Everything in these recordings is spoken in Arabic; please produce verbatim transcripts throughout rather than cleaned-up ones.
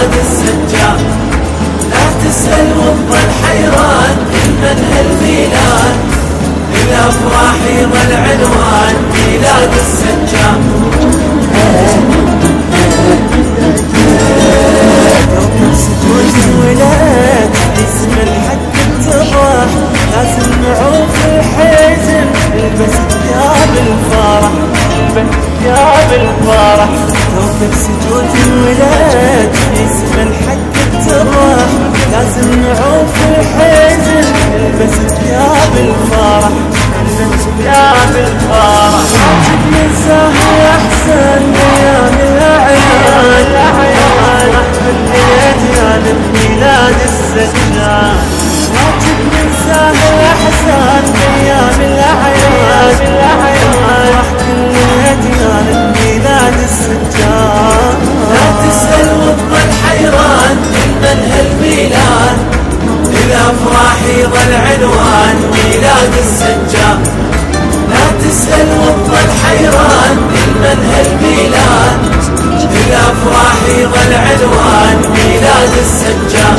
ميلاد السجاد. لا تسأل وتظل حيران من هالميلاد، الأفراح يظل عنوان ميلاد السجاد. ولاد اسم الحق التراح، لازم نعوف الحزن نلبس ثياب الفرح، نلبس ثياب الفرح. توقف سجود الولاد اسم الحق التراح، لازم نعوف الحزن نلبس ثياب الفرح، نلبس ثياب الفرح. واجب ننساها احسن ايام الاعياد، ميلاد السجاد. واجب ننساها احسن ايام الاعياد، راح كل الاديان ميلاد السجاد. لا تسأل وتظل حيران من هالميلاد، الافراح يظل عنوان ميلاد السجاد. لا تسأل وتظل حيران من هالميلاد، الافراح يظل عنوان ميلاد السجاد.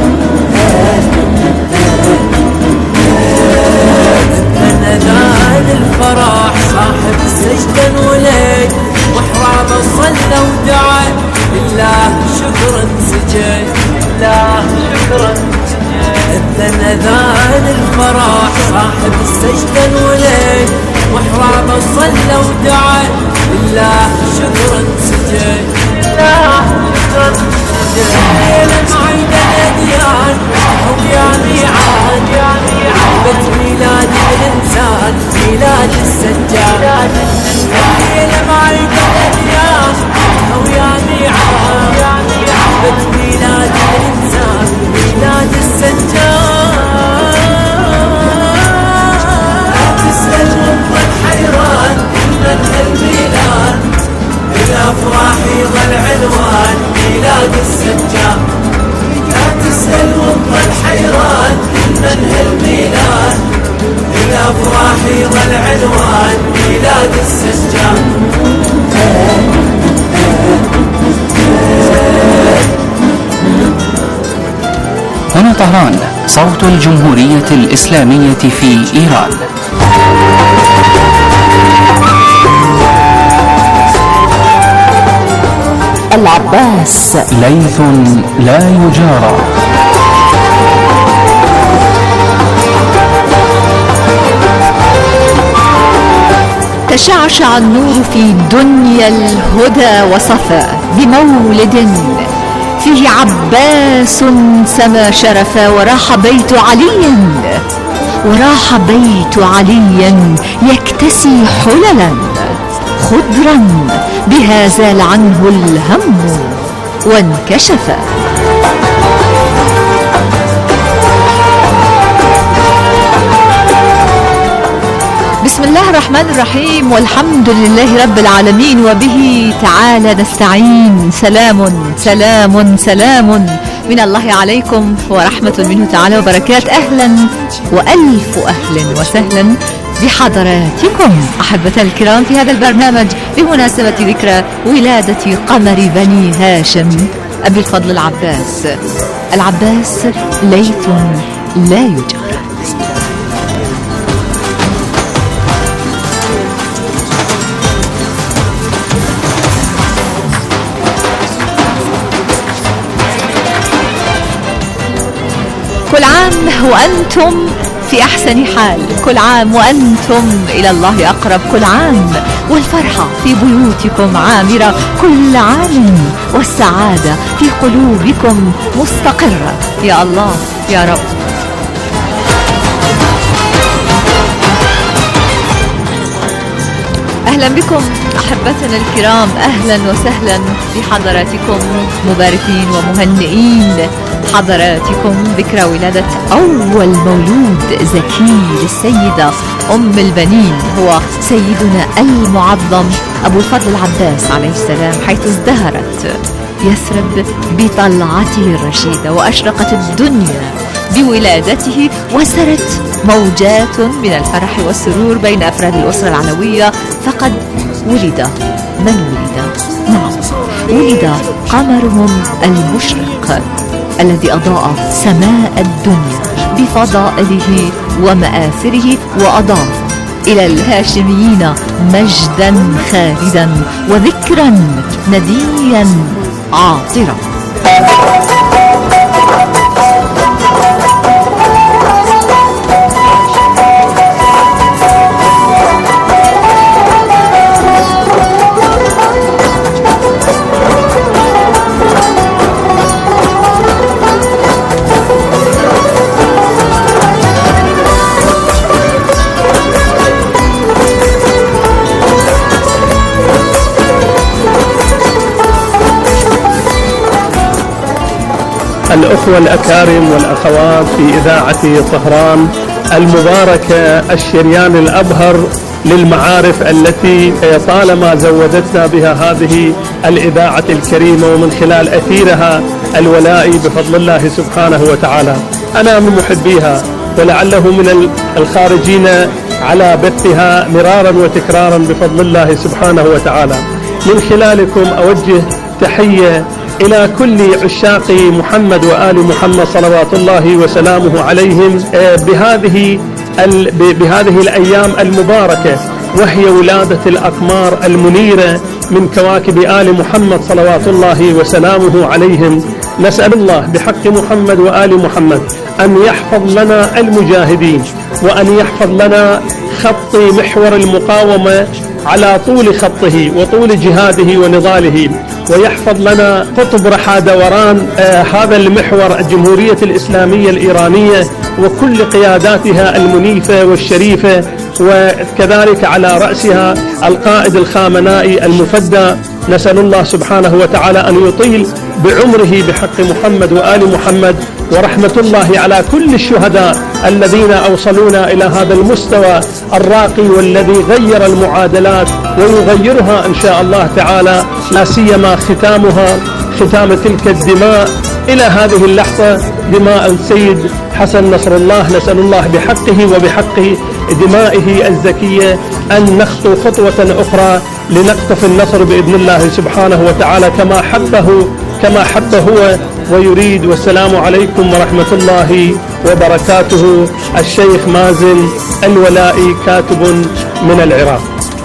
من اذان الفرح صاحب السجدة انولد، واحرابه صلى ودعا لله شكرا سجد، لله شكرا سجد. اذان الفرح صاحب السجدة انولد، واحرابه صلى ودعا لله شكرا سجد، لله شكرا سجد. معيد الاديان ويا ميعاد، يا ميعاد ميلاد الانسان ميلاد السجاد. معيد الاديان ويا ميعاد، يا ميعاد ميلاد الانسان ميلاد السجاد. لا تسأل وتظل حيران من هالميلاد، الافراح يظل عنوان ميلاد السجاد. لا تسأل وتظل حيران من هالميلاد، الافراح يظل عنوان ميلاد السجاد. هنا طهران، صوت الجمهورية الإسلامية في إيران. العباس ليث لا يجارى. تشعشع النور في دنيا الهدى وصفا، بمولد فيه عباس سما شرفا، وراح بيت علي، وراح بيت علي يكتسي حللا خضرا، بها زال عنه الهم وانكشف. بسم الله الرحمن الرحيم، والحمد لله رب العالمين، وبه تعالى نستعين. سلام سلام سلام من الله عليكم ورحمة منه تعالى وبركات. أهلا وألف أهلا وسهلا بحضراتكم أحبة الكرام في هذا البرنامج بمناسبة ذكرى ولادة قمر بني هاشم أبي الفضل العباس. العباس ليث لا يجارى. كل عام وأنتم في أحسن حال، كل عام وأنتم إلى الله أقرب، كل عام والفرحة في بيوتكم عامرة، كل عام والسعادة في قلوبكم مستقرة. يا الله يا رب. أهلا بكم أحبتنا الكرام، أهلا وسهلا بحضراتكم، مباركين ومهنئين حضراتكم ذكرى ولادة أول مولود زكي للسيدة أم البنين، هو سيدنا المعظم أبو الفضل العباس عليه السلام، حيث ازدهرت يثرب بطلعته الرشيدة، وأشرقت الدنيا بولادته، وسرت موجات من الفرح والسرور بين أفراد الأسرة العلوية، فقد ولد من ولد؟ نعم، ولد قمرهم المشرق الذي أضاء سماء الدنيا بفضائله ومآثره، وأضاف إلى الهاشميين مجدا خالدا وذكرا نديا عاطرا. الأخوة الأكارم والأخوات في إذاعة طهران المباركة، الشريان الأبهر للمعارف التي طالما زودتنا بها هذه الإذاعة الكريمة، ومن خلال أثيرها الولائي بفضل الله سبحانه وتعالى. أنا من محبيها، ولعله من الخارجين على بثها مرارا وتكرارا بفضل الله سبحانه وتعالى. من خلالكم أوجه تحية إلى كل عشاق محمد وآل محمد صلوات الله وسلامه عليهم بهذه بهذه الأيام المباركة، وهي ولادة الأقمار المنيرة من كواكب آل محمد صلوات الله وسلامه عليهم. نسأل الله بحق محمد وآل محمد أن يحفظ لنا المجاهدين، وأن يحفظ لنا خط محور المقاومة على طول خطه وطول جهاده ونضاله، ويحفظ لنا قطب رحى دوران آه هذا المحور الجمهورية الإسلامية الإيرانية وكل قياداتها المنيفة والشريفة، وكذلك على رأسها القائد الخامنائي المفدى. نسأل الله سبحانه وتعالى أن يطيل بعمره بحق محمد وآل محمد، ورحمة الله على كل الشهداء الذين أوصلونا إلى هذا المستوى الراقي والذي غير المعادلات ويغيرها إن شاء الله تعالى، لا سيما ختامها ختام تلك الدماء إلى هذه اللحظة، دماء السيد حسن نصر الله. نسأل الله بحقه وبحق دمائه الزكية أن نخطو خطوة أخرى لنقطف النصر بإذن الله سبحانه وتعالى كما حبه كما حب هو ويريد. والسلام عليكم ورحمة الله وبركاته. الشيخ مازن الولائي، كاتب من العراق.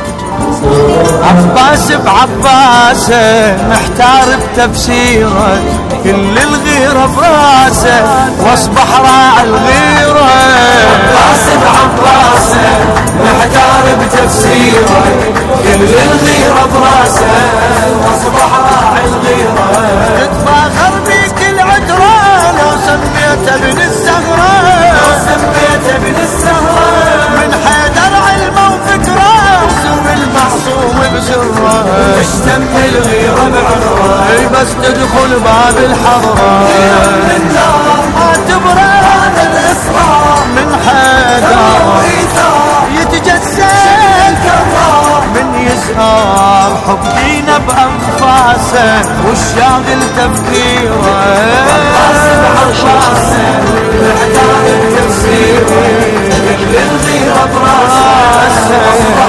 عباس بعباسه محتار بتفسيره، كل الغيرة براسه واصبح راعي الغيرة. عباس بعباسه محتار بتفسيره، كل الغيرة براسه واصبح راعي الغيرة. تتفاخر بيك العترة لو سميته ابن الزهرة، لو سميته ابن الزهرة، من حيدر علمه وفكره المعصوم بسره، تشتم الغيرة بعذره، بس تدخل باب الحضرة ما تبرى هذا الإصرار من حيدر يتجسد من يزهر حب دينه بأنفاسه والشاغل تفكيره. الغيرة براسه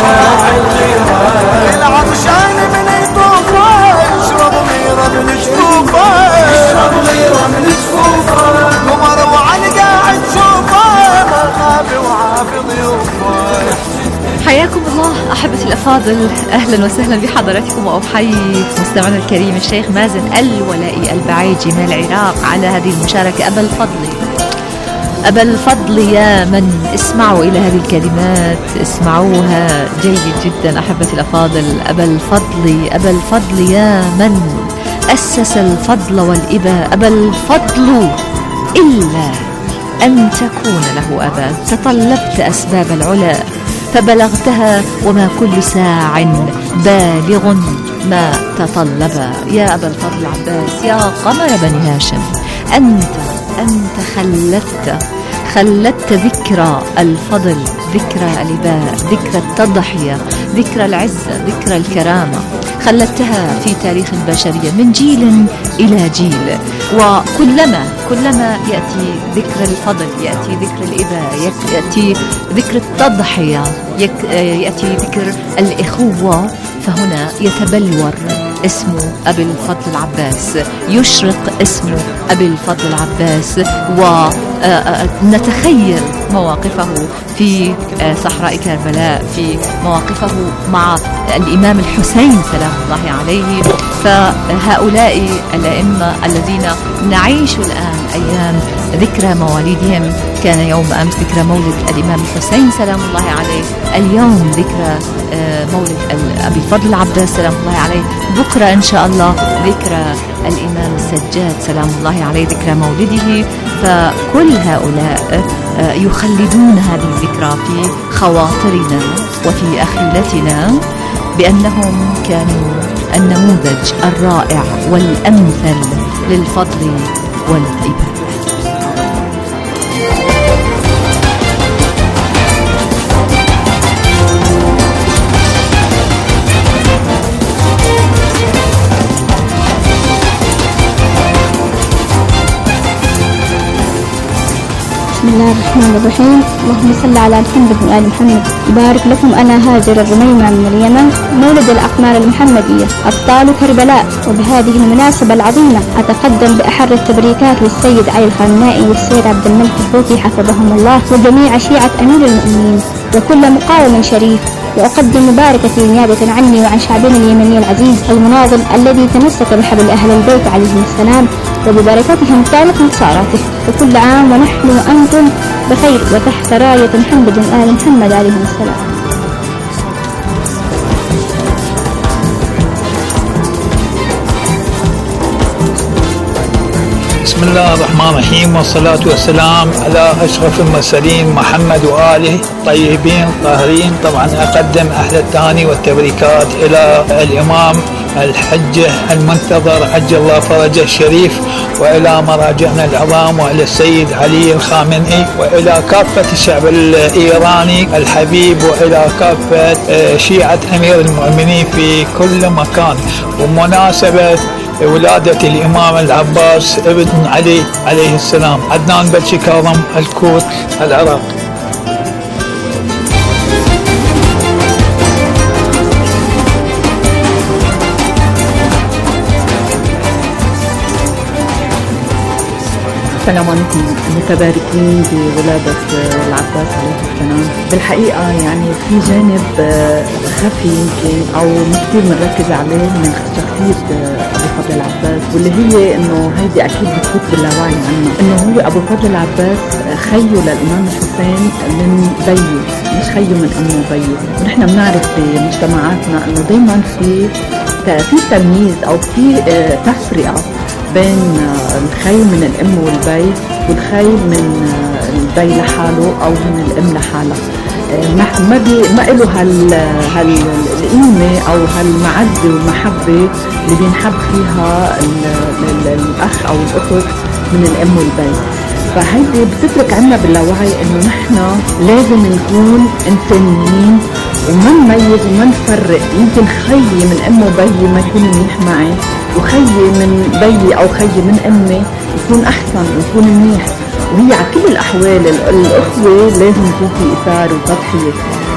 العطشان من يطوفه يشرب غيرة من جفوفه، يشرب غيرة من جفوفه، قمر وعلى قاعد شوفه مرغابي وعافي ضيوفه. حياكم الله أحبتي الأفاضل، أهلا وسهلا بحضراتكم، وأحيي مستمعنا الكريم الشيخ مازن الولائي البعيجي من العراق على هذه المشاركة. أبا الفضل أبا الفضل يا من، اسمعوا إلى هذه الكلمات، اسمعوها جيد جدا أحبتي الأفاضل. أبا الفضل أبا الفضل يا من أسس الفضل والإباء، أبا الفضل إلا أن تكون له أبا، تطلبت أسباب العلا فبلغتها، وما كل ساع بالغ ما تطلبا. يا أبا الفضل عباس، يا قمر بني هاشم، أنت أنت خلدت خلدت ذكرى الفضل، ذكرى الإباء، ذكرى التضحية، ذكرى العزة، ذكرى الكرامة، خلدتها في تاريخ البشرية من جيل إلى جيل. وكلما كلما يأتي ذكر الفضل، يأتي ذكر الإباء، يأتي ذكر التضحية، يأتي ذكر الإخوة، فهنا يتبلور اسم أبي الفضل العباس، يشرق اسم أبي الفضل العباس، ونتخيل مواقفه في صحراء كربلاء، في مواقفه مع الإمام الحسين سلام الله عليه. فهؤلاء الأئمة الذين نعيش الآن أيام ذكرى مواليدهم، كان يوم أمس ذكرى مولد الإمام الحسين سلام الله عليه، اليوم ذكرى مولد أبي الفضل العباس سلام الله عليه، بكرة إن شاء الله ذكرى الإمام السجاد سلام الله عليه ذكرى مولده. فكل هؤلاء يخلدون هذه الذكرى في خواطرنا وفي أخيلتنا بأنهم كانوا النموذج الرائع والأمثل للفضل والعبادة. بسم الله الرحمن الرحيم. اللهم صل على محمد وآل محمد. بارك لكم أنا هاجر الرميمة من اليمن، مولد الأقمار المحمدية أبطال كربلاء. وبهذه المناسبة العظيمة أتقدم بأحر التبريكات للسيد علي الخامنائي والسيد عبد الملك الحوثي حفظهم الله وجميع شيعة أمير المؤمنين وكل مقاوم شريف. وأقدم مباركتي نيابة عني وعن شعبنا اليمني العزيز المناضل الذي تمسك بحبل أهل البيت عليهم السلام وببركتهم طالت انتصاراته. وكل عام ونحن وأنتم بخير وتحت راية محمد آل محمد عليهم السلام. بسم الله الرحمن الرحيم، والصلاة والسلام على أشرف المرسلين محمد وآله طيبين طاهرين. طبعا أقدم أحلى التهاني والتبريكات إلى الإمام الحجة المنتظر عجل الله فرجه الشريف، وإلى مراجعنا العظام، وإلى السيد علي الخامنئي، وإلى كافة الشعب الإيراني الحبيب، وإلى كافة شيعة أمير المؤمنين في كل مكان، ومناسبة ولادة الإمام العباس ابن علي عليه السلام. عدنان بلشي كاظم، الكوت، العراق. السلام عليكم متباركين بولادة العباس عليه السلام. بالحقيقة يعني في جانب خفي يمكن أو كثير بنركز عليه من شخصية أبو فضل العباس، واللي هي إنه هيدي أكيد بتفوت باللاوعي عنا، إنه هو أبو فضل العباس خيه للإمام الحسين من بيه، مش خيه من أمه بيه. ونحن بنعرف بمجتمعاتنا إنه دايما في في تمييز أو في تفرقة بين الخي من الأم والبي والخي من البي لحاله أو من الأم لحالها. ما بي ما له هال هالقيمة أو هالمعزة والمحبة اللي بينحب فيها الأخ أو الأخت من الأم والبي. فهيدي بتترك عنا باللاوعي إنه نحن لازم نكون إنسانيين وما نميز وما نفرق. يمكن خيي من أم وبي ما يكون منيح معي، وخيي من بي أو خيي من أمي يكون أحسن ويكون منيح. وهي على كل الأحوال الأخوة لازم يكون في إثار وتضحية.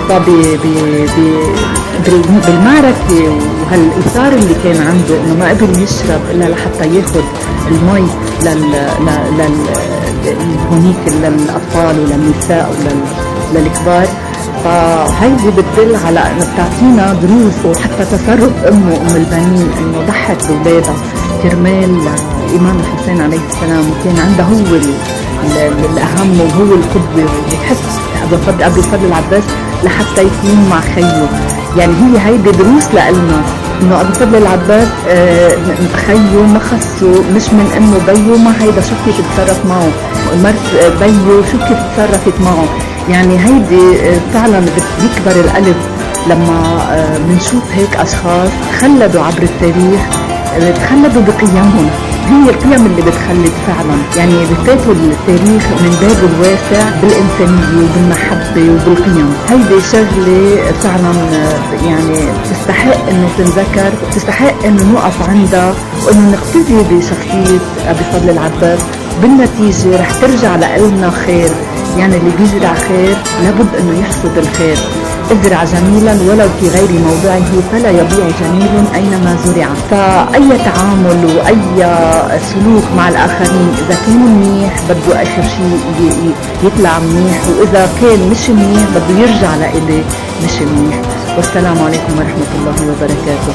بالمعركة وهالإثار اللي كان عنده إنه ما قبل يشرب إلا لحتى ياخد المي لل لل هونيك للأطفال وللنساء وللكبار. فهيدي بتدل على انه بتعطينا دروس، وحتى تصرف امه ام البنين انه ضحت باولادها كرمال الامام الحسين عليه السلام، وكان عنده هو الاهم وهو القدوه، وبتحس ابو فضل ابو فضل العباس لحتى يكون مع خيه. يعني هي هيدي دروس لنا انه ابو فضل العباس آه خيه ما خصه مش من امه بيه، ما هيدا شو كيف تتصرف معه، مرت بيه شو كيف تصرفت معه. يعني هيدي فعلا بيكبر القلب لما بنشوف هيك اشخاص خلدوا عبر التاريخ، تخلدوا بقيمهم. هي القيم اللي بتخلد فعلا، يعني بفاتوا التاريخ من بابه الواسع بالإنسانية وبالمحبة وبالقيم. هيدي شغلة فعلا يعني تستحق انه تنذكر، تستحق انه نوقف عندها وانه نقتدي بشخصية ابي فضل العباس. بالنتيجة رح ترجع لنا خير، يعني اللي بيزرع خير لابد انه يحصد الخير. ازرع جميلا ولو في غير موضعه فلا يضيع جميل أينما زرع. فأي تعامل وأي سلوك مع الآخرين إذا كان منيح بده آخر شيء يطلع منيح، وإذا كان مش منيح بده يرجع لإلي مش منيح. والسلام عليكم ورحمة الله وبركاته.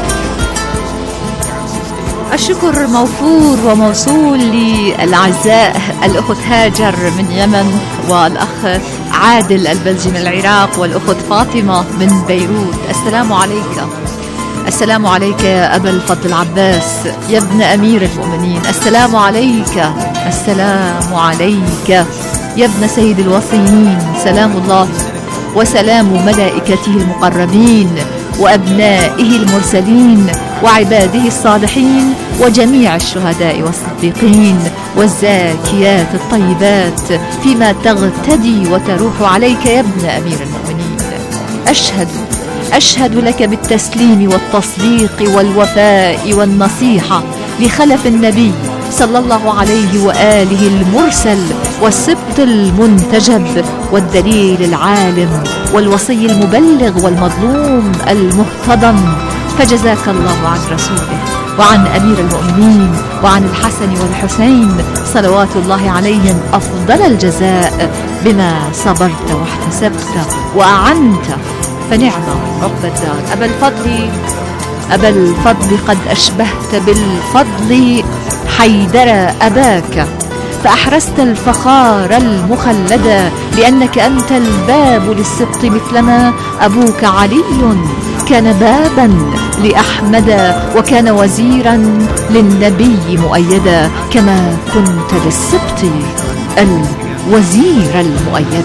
الشكر موفور وموصول للأعزاء الأخت هاجر من يمن، والأخ عادل البلجي من العراق، والأخت فاطمة من بيروت. السلام عليك. السلام عليك يا أبا الفضل العباس يا ابن أمير المؤمنين. السلام عليك. السلام عليك يا ابن سيد الوصيين. سلام الله وسلام ملائكته المقربين وأبنائه المرسلين وعباده الصالحين وجميع الشهداء والصديقين والزاكيات الطيبات فيما تغتدي وتروح عليك يا ابن أمير المؤمنين. أشهد أشهد لك بالتسليم والتصديق والوفاء والنصيحة لخلف النبي صلى الله عليه وآله المرسل والسبط المنتجب والدليل العالم والوصي المبلغ والمظلوم المهتضم. فجزاك الله عن رسوله وعن أمير المؤمنين وعن الحسن والحسين صلوات الله عليهم أفضل الجزاء بما صبرت واحتسبت وأعنت، فنعم رب الدار. أبا الفضل أبا الفضل قد أشبهت بالفضل حيدر أباك، فأحرزت الفخار المخلدا لأنك أنت الباب للسبط، مثلما أبوك علي كان بابا لأحمد وكان وزيرا للنبي مؤيدا، كما كنت للسبط الوزير المؤيد.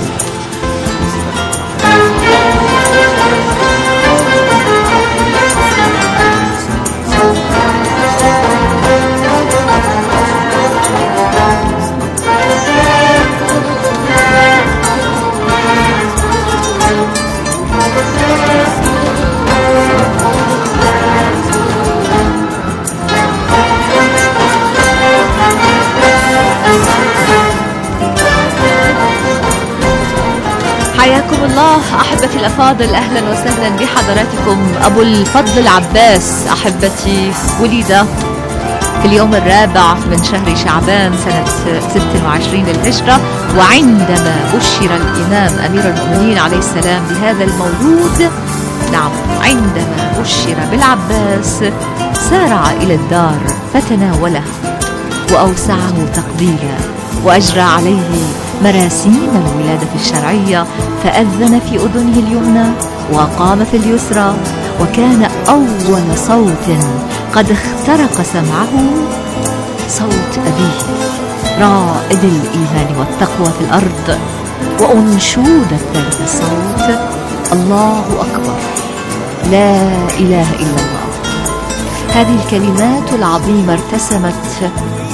حياكم الله أحبتي الأفاضل، أهلا وسهلا بحضراتكم. أبو الفضل العباس أحبتي ولد في اليوم الرابع من شهر شعبان سنة ست وعشرين للهجرة، وعندما بشر الإمام أمير المؤمنين عليه السلام بهذا المولود، نعم عندما بشر بالعباس سارع إلى الدار فتناوله وأوسعه تقبيلا وأجرى عليه مراسيم الولادة الشرعية، فأذن في أذنه اليمنى وقام في اليسرى، وكان أول صوت قد اخترق سمعه صوت أبيه رائد الإيمان والتقوى في الأرض، وأنشود ذلك الصوت الله أكبر لا إله إلا الله. هذه الكلمات العظيمة ارتسمت،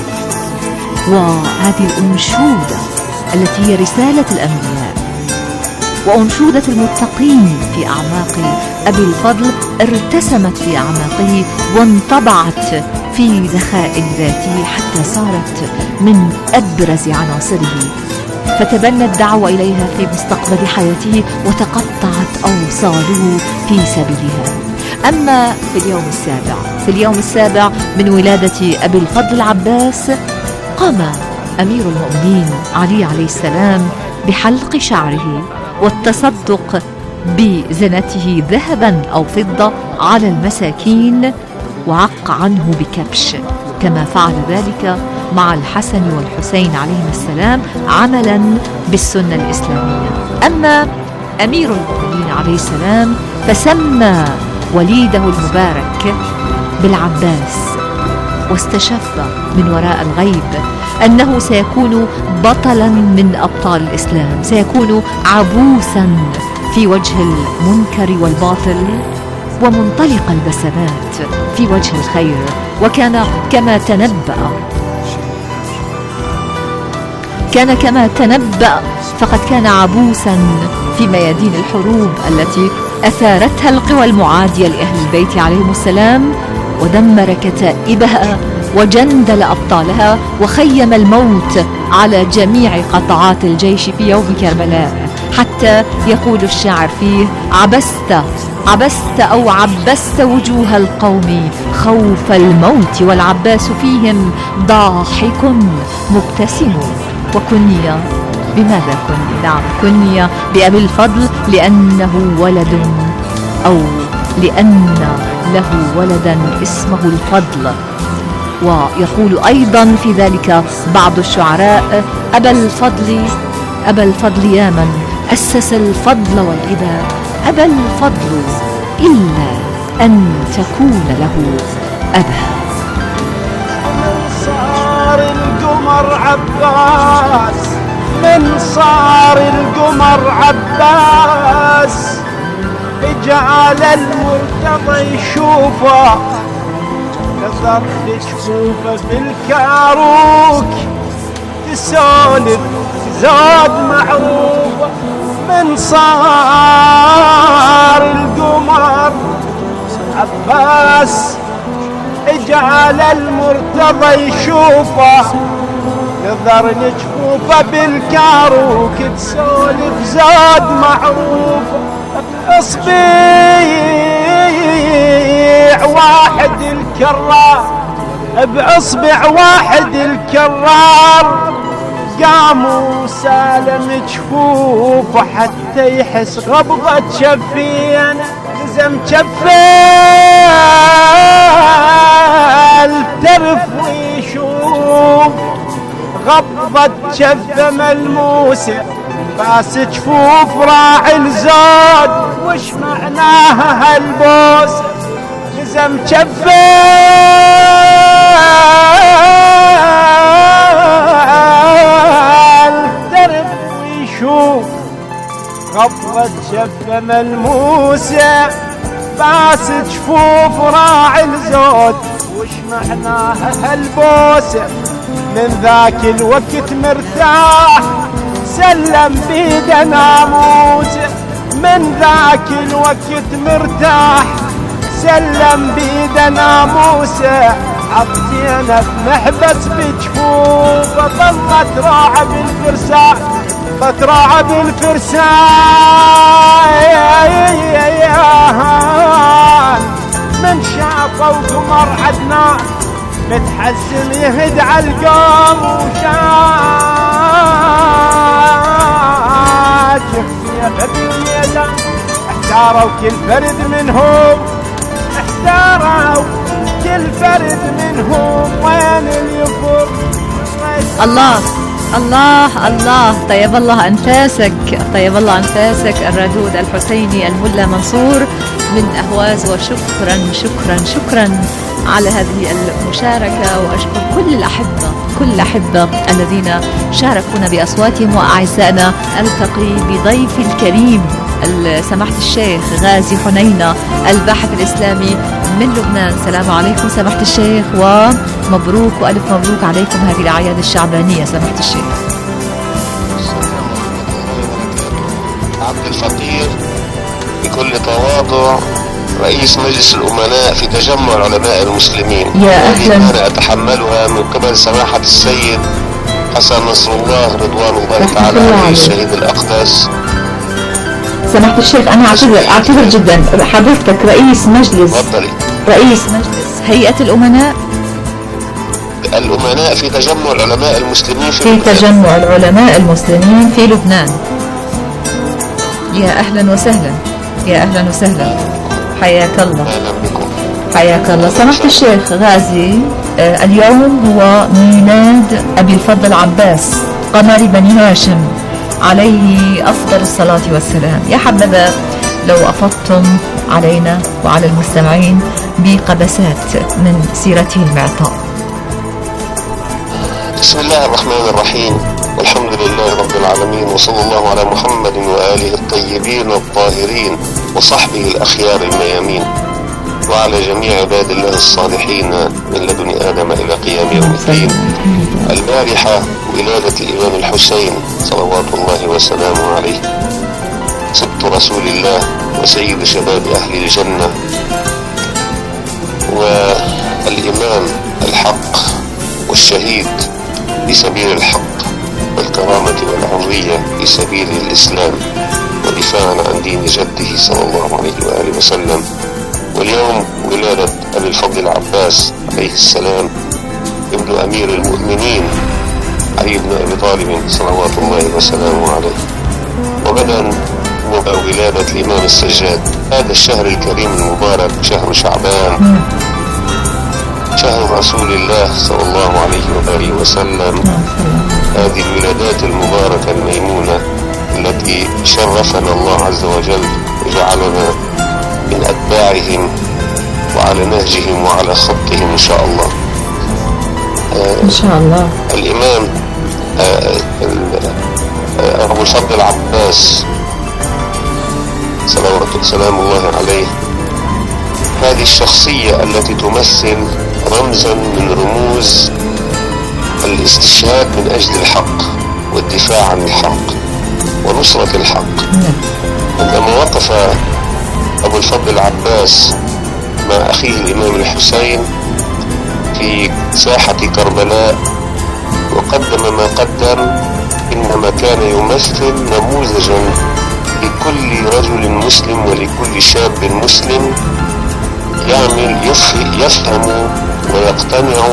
وهذه الأنشودة التي هي رسالة الأنبياء وأنشودة المتقين في أعماق أبي الفضل ارتسمت في أعماقه وانطبعت في دخائل ذاته حتى صارت من أبرز عناصره، فتبنى الدعوة إليها في مستقبل حياته وتقطعت أوصاله في سبيلها. أما في اليوم السابع في اليوم السابع من ولادة أبي الفضل العباس قام أمير المؤمنين علي عليه السلام بحلق شعره والتصدق بزنته ذهبا أو فضة على المساكين، وعق عنه بكبش، كما فعل ذلك مع الحسن والحسين عليهم السلام عملا بالسنة الإسلامية. أما أمير المؤمنين عليه السلام فسمى وليده المبارك بالعباس، واستشف من وراء الغيب أنه سيكون بطلا من أبطال الإسلام، سيكون عبوسا في وجه المنكر والباطل ومنطلق البسمات في وجه الخير. وكان كما تنبأ كان كما تنبأ فقد كان عبوسا في ميادين الحروب التي أثارتها القوى المعادية لأهل البيت عليهم السلام، ودمر كتائبها وجندل أبطالها وخيم الموت على جميع قطاعات الجيش في يوم كربلاء. حتى يقول الشاعر فيه: عبست عبست أو عبست وجوه القوم خوف الموت، والعباس فيهم ضاحك مبتسم. وكني بماذا كني؟ نعم، كني بأبي الفضل لأنه ولد، أو لأن له ولدا اسمه الفضل. ويقول أيضا في ذلك بعض الشعراء: أبا الفضل أبا الفضل يا من أسس الفضل والغبا، أبا الفضل إلا أن تكون له أبا. من صار القمر عباس، من صار القمر عباس، جعل المرتضى يشوفه، نظر لجفوفه بالكاروك، تسولف زاد معروفه. من صار القمر عباس، جعل المرتضى يشوفه، نظر لجفوفه بالكاروك، تسولف زاد معروفه. اصبيع واحد الكرار، باصبع واحد الكرار، قاموا سالم جفوفه حتى يحس غبضة شفين، لزم شفال ترف ويشوف، غبضة شفة ملموسة باس جفوف راعي الزاد، وش معناها هالبوس؟ لزم شفال ترف ويشوف، غبضة شفة ملموسة باس جفوف راعي الزود، وش معناها هالبوسة؟ من ذاك الوقت مرتاح سلم بيده ناموسه، من ذاك الوقت مرتاح سلم بيده ناموسه. عطينا بمحبس بجفوفه، ظلت راعى بالفرسان، بتراعى بالفرسان. من شافه وقمر عدنان متحزم يهد على القوم، وشاف يا بالميدان احتاروا كل فرد منهم، احتاروا كل فرد منهم وين اليفر. الله الله الله، طيب الله أنفاسك، طيب الله أنفاسك الردود الحسيني الملا منصور من أهواز. وشكرا شكرا شكرا على هذه المشاركة، وأشكر كل الأحبة كل الأحبة الذين شاركونا بأصواتهم. وأعزائنا ألتقي بضيفي الكريم سماحة الشيخ غازي حنينة الباحث الإسلامي من لبنان. السلام عليكم سماحة الشيخ، ومبروك وألف مبروك عليكم هذه الأعياد الشعبانية سماحة الشيخ. عبد الفقير بكل تواضع رئيس مجلس الأمناء في تجمع علماء المسلمين، يا أهلا. أنا أتحملها من قبل سماحة السيد حسن نصر الله رضوان الله تعالى عليه الشهيد الأقدس. سماحة الشيخ أنا أعتذر أعتذر جدا، حضرتك رئيس مجلس تفضلي. رئيس مجلس هيئة الأمناء الأمناء في تجمع العلماء المسلمين في, في لبنان. تجمع العلماء المسلمين في لبنان. يا أهلا وسهلا، يا أهلا وسهلا، حياك الله. أهلا بكم. حياك الله سماحة الشيخ غازي. آه اليوم هو ميلاد أبي الفضل عباس قمر بني هاشم عليه أفضل الصلاة والسلام. يا حبذا لو أفضتم علينا وعلى المستمعين بقبسات من سيرته المعطاء. بسم الله الرحمن الرحيم، والحمد لله رب العالمين، وصلى الله على محمد وآله الطيبين الطاهرين وصحبه الأخيار الميامين، وعلى جميع عباد الله الصالحين من لدن آدم إلى قيام يوم الدين. البارحة ولادة الإمام الحسين صلوات الله وسلامه عليه، سبط رسول الله وسيد شباب أهل الجنة، والإمام الحق والشهيد في سبيل الحق والكرامة والحرية في سبيل الإسلام. ودفاعا عن دين جده صلى الله عليه وآله وسلم. واليوم ولادة أبي الفضل العباس عليه السلام ابن أمير المؤمنين علي بن أبي طالب صلوات الله وسلامه عليه. وغدا ولادة الإمام السجاد. هذا الشهر الكريم المبارك شهر شعبان، شهر رسول الله صلى الله عليه وآله وسلم. هذه الولادات المباركة الميمونة التي شرفنا الله عز وجل وجعلنا من أتباعهم وعلى نهجهم وعلى خطهم إن شاء الله. إن شاء الله. الإمام أبو الفضل العباس سلام الله عليه، هذه الشخصية التي تمثل رمزا من رموز الاستشهاد من أجل الحق والدفاع عن الحق ونصرة الحق. عندما وقف أبو الفضل العباس مع أخيه الإمام الحسين في ساحة كربلاء وقدم ما قدم، إنما كان يمثل نموذجا لكل رجل مسلم ولكل شاب مسلم يعمل يفهم ويقتنع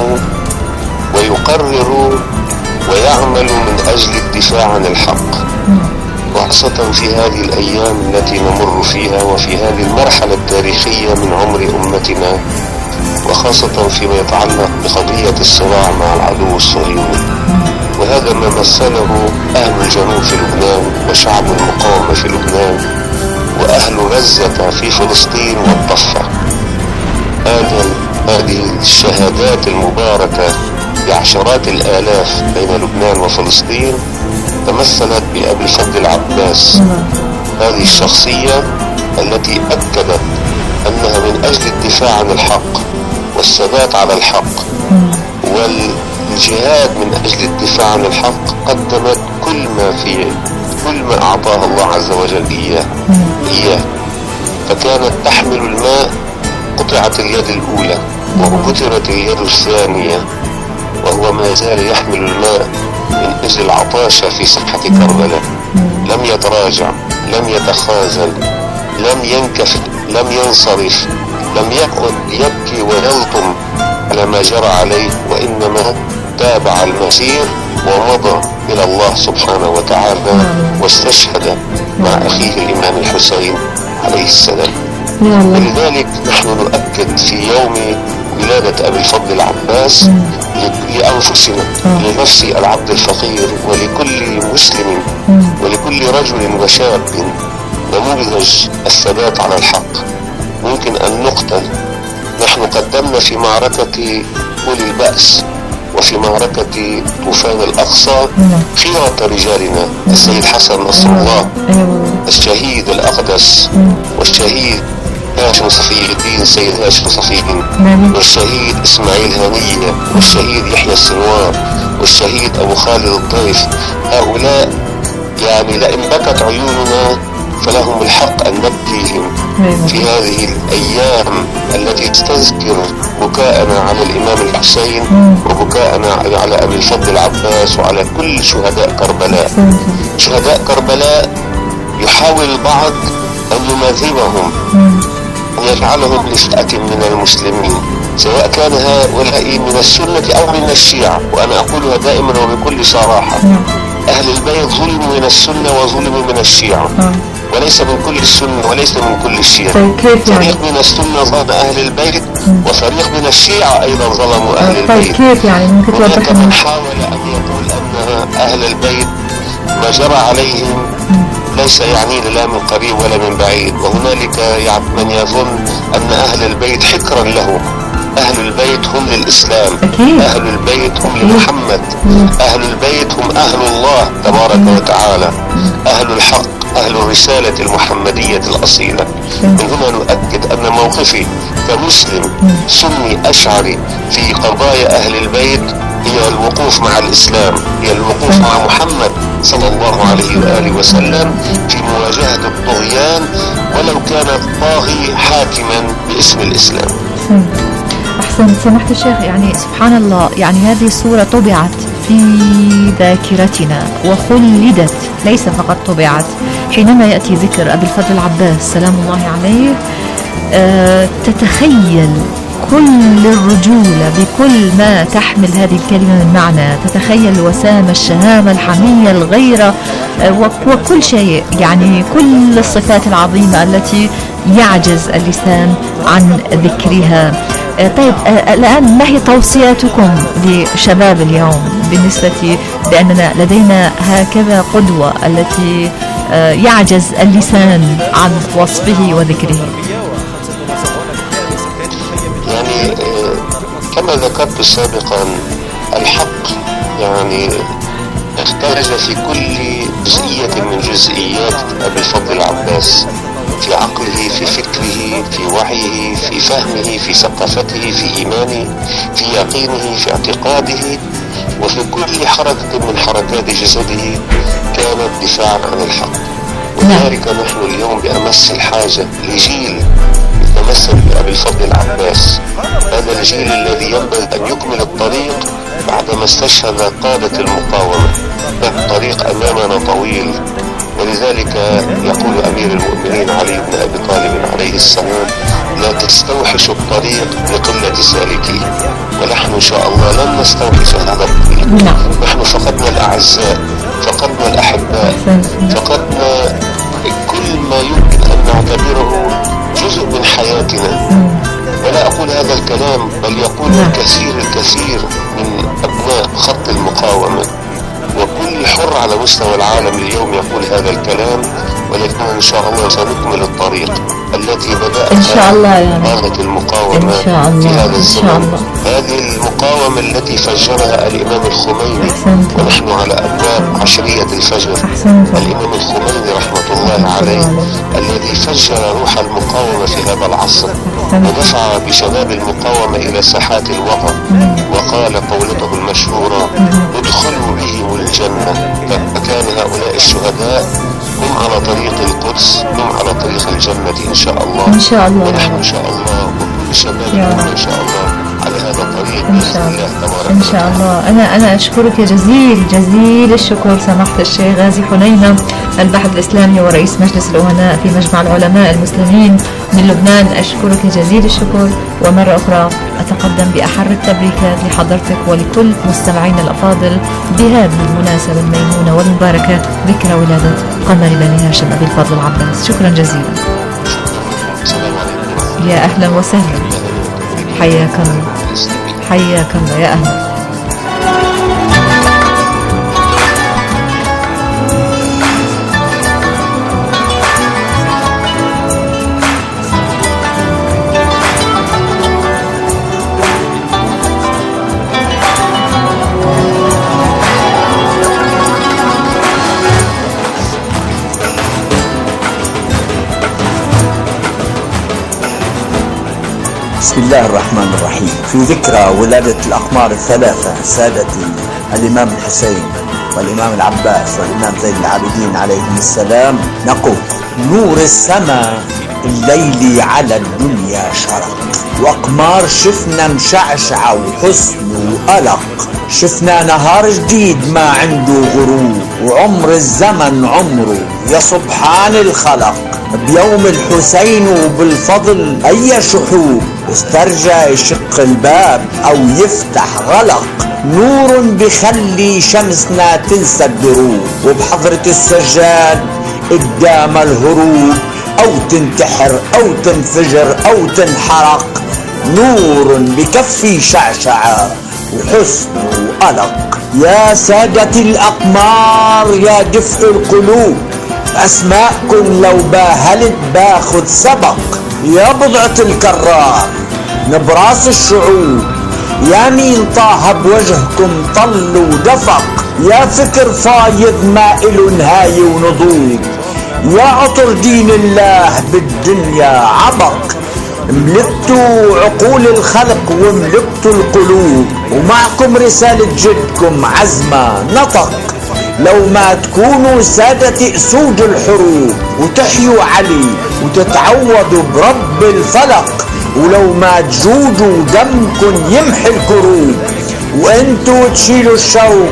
ويقرر ويعمل من أجل الدفاع عن الحق، وخاصة في هذه الأيام التي نمر فيها وفي هذه المرحلة التاريخية من عمر أمتنا، وخاصة فيما يتعلق بقضية الصراع مع العدو الصهيوني. وهذا ما مثله أهل الجنوب في لبنان وشعب المقاومة في لبنان وأهل غزة في فلسطين والضفة. هذه الشهادات المباركة بعشرات الآلاف بين لبنان وفلسطين تمثلت بأبي الفضل العباس، هذه الشخصية التي أكدت أنها من أجل الدفاع عن الحق والثبات على الحق والجهاد من أجل الدفاع عن الحق قدمت كل ما فيه، كل ما أعطاها الله عز وجل إياه إياه فكانت تحمل الماء، قطعت اليد الأولى وبترت اليد الثانية، وهو ما زال يحمل الماء من أجل العطاشة في ساحة كربلاء. لم يتراجع، لم يتخاذل، لم ينكفئ، لم ينصرف، لم يقعد يبكي ويلطم على ما جرى عليه، وإنما تابع المسير ومضى إلى الله سبحانه وتعالى واستشهد مع أخيه الإمام الحسين عليه السلام. ولذلك نحن نؤكد في يوم ولادة أبي الفضل العباس لأنفسنا، لنفسي العبد الفقير ولكل مسلم ولكل رجل وشاب نموذج الثبات على الحق. ممكن أن نقتل، نحن قدمنا في معركة أولي البأس وفي معركة طوفان الأقصى خيرة رجالنا، السيد حسن نصر الله الشهيد الأقدس، والشهيد هاشم صفي الدين السيد هاشم صفي الدين، والشهيد إسماعيل هنية، والشهيد يحيى السنوار، والشهيد أبو خالد الضيف. هؤلاء يعني لئن بكت عيوننا فلهم الحق أن نبكيهم في هذه الأيام التي تستذكر بكاءنا على الإمام الحسين وبكاءنا على أبي الفضل العباس وعلى كل شهداء كربلاء. شهداء كربلاء يحاول البعض أن يماثلهم، أن يجعلهم لفئة من المسلمين، سواء كان هؤلاء من السنة أو من الشيعة. وأنا أقولها دائما وبكل صراحة، أهل البيت ظلموا من السنة وظلموا من الشيعة، وليس من كل السنة وليس من كل الشيعة. فريق من السنة ظلم أهل البيت وفريق من الشيعة أيضا ظلموا أهل البيت. كيف يعني؟ ممكن هناك من حاول أن يقول أن أهل البيت ما جرى عليهم ليس يعني لا من قريب ولا من بعيد، وهنالك من يظن أن أهل البيت حكرا له. أهل البيت هم للإسلام، أهل البيت هم لمحمد، أهل البيت هم أهل الله تبارك وتعالى، أهل الحق، أهل الرسالة المحمدية الأصيلة. من هنا نؤكد أن موقفي كمسلم سني أشعري في قضايا أهل البيت هي الوقوف مع الإسلام، هي الوقوف مع محمد صلى الله عليه وآله وسلم في مواجهة الطغيان ولو كان الطاغي حاكما باسم الإسلام. أحسن سمحت الشيخ، يعني سبحان الله، يعني هذه الصورة طبعت في ذاكرتنا وخلدت، ليس فقط طبعت، حينما يأتي ذكر أبي الفضل العباس سلام الله عليه آه تتخيل كل الرجولة بكل ما تحمل هذه الكلمة من معنى، تتخيل الوسامة، الشهامة، الحمية، الغيرة، آه وكل شيء، يعني كل الصفات العظيمة التي يعجز اللسان عن ذكرها. آه طيب آه الآن ما هي توصياتكم لشباب اليوم بالنسبة بأننا لدينا هكذا قدوة التي آه يعجز اللسان عن وصفه وذكره؟ يعني كما ذكرت سابقا، الحق يعني اختلج في كل جزئية من جزئيات أبي الفضل العباس، في عقله، في فكره، في وعيه، في فهمه، في ثقافته، في إيمانه، في يقينه، في اعتقاده، وفي كل حركة من حركات جسده كانت دفاعا عن الحق. ولذلك نحن اليوم بأمس الحاجة لجيل يتمثل بأبي الفضل العباس، هذا الجيل الذي ينبغي أن يكمل الطريق بعدما استشهد قادة المقاومة. الطريق أمامنا طويل، ولذلك يقول أمير المؤمنين علي بن أبي طالب عليه السلام: لا تستوحش الطريق لقلة سالكيه. ونحن إن شاء الله لن نستوحش هذا الطريق. نحن فقدنا الأعزاء، فقدنا الأحباء، فقدنا كل ما يمكن أن نعتبره جزء من حياتنا. ولا أقول هذا الكلام، بل يقول الكثير الكثير من أبناء خط المقاومة، وكل حر على مستوى العالم اليوم يقول هذا الكلام. ولكن إن شاء الله سنكمل الطريق التي بدأت إن شاء الله يعني قادة المقاومة إن شاء الله. في هذا الزمن. إن شاء الله. هذه المقاومة التي فجرها الإمام الخميني، ونحن على أبواب عشرية الفجر. الإمام الخميني رحمة الله عليه الذي فجر روح المقاومة في هذا العصر، ودفع بشباب المقاومة إلى ساحات الوطن، وقال قولته المشهورة: ادخلوا بهم الجنة. فكان هؤلاء الشهداء هم على طريق القدس، هم على طريق الجنة إن شاء الله. إن شاء الله. ونحن إن شاء الله وكل شبابنا إن شاء الله على هذا الطريق إن شاء الله. إن شاء الله. أنا أنا أشكرك جزيل جزيل الشكر سماحة الشيخ غازي حنينة، الباحث الإسلامي ورئيس مجلس الأمناء في مجمع العلماء المسلمين من لبنان. أشكرك جزيل الشكر، ومرة أخرى أتقدم بأحر التبريكات لحضرتك ولكل مستمعينا الأفاضل بهذه المناسبة الميمونة والمباركة، ذكرى ولادة قمر بني هاشم أبي الفضل العباس. شكرا جزيلا. يا أهلا وسهلا، حياك الله، حياك الله، يا أهلا. بسم الله الرحمن الرحيم. في ذكرى ولادة الأقمار الثلاثة سادتي الإمام الحسين والإمام العباس والإمام زين العابدين عليهم السلام، نقول: نور السماء الليلي على الدنيا شرق، وأقمار شفنا مشعشعة وحسن وقلق، شفنا نهار جديد ما عنده غروب، وعمر الزمن عمره يا سبحان الخلق، بيوم الحسين وبالفضل أي شحوب، استرجى يشق الباب أو يفتح غلق، نور بخلي شمسنا تنسى الدروب، وبحضرة السجاد قدام الهروب أو تنتحر أو تنفجر أو تنحرق، نور بكفي شعشعة وحسن وقلق. يا سادة الأقمار يا دفء القلوب، أسماءكم لو باهلت باخذ سبق، يا بضعة الكرار نبراس الشعوب، يا مين طه بوجهكم طل ودفق، يا فكر فايض ما إله نهاية ونضوب، يا عطر دين الله بالدنيا عبق، ملكتوا عقول الخلق وملكتوا القلوب، ومعكم رسالة جدكم عزمة نطق، لو ما تكونوا سادة أسود الحروب، وتحيوا علي وتتعوضوا برب الفلق، ولو ما تجودوا دمكن يمحي الكروب، وانتوا تشيلوا الشوق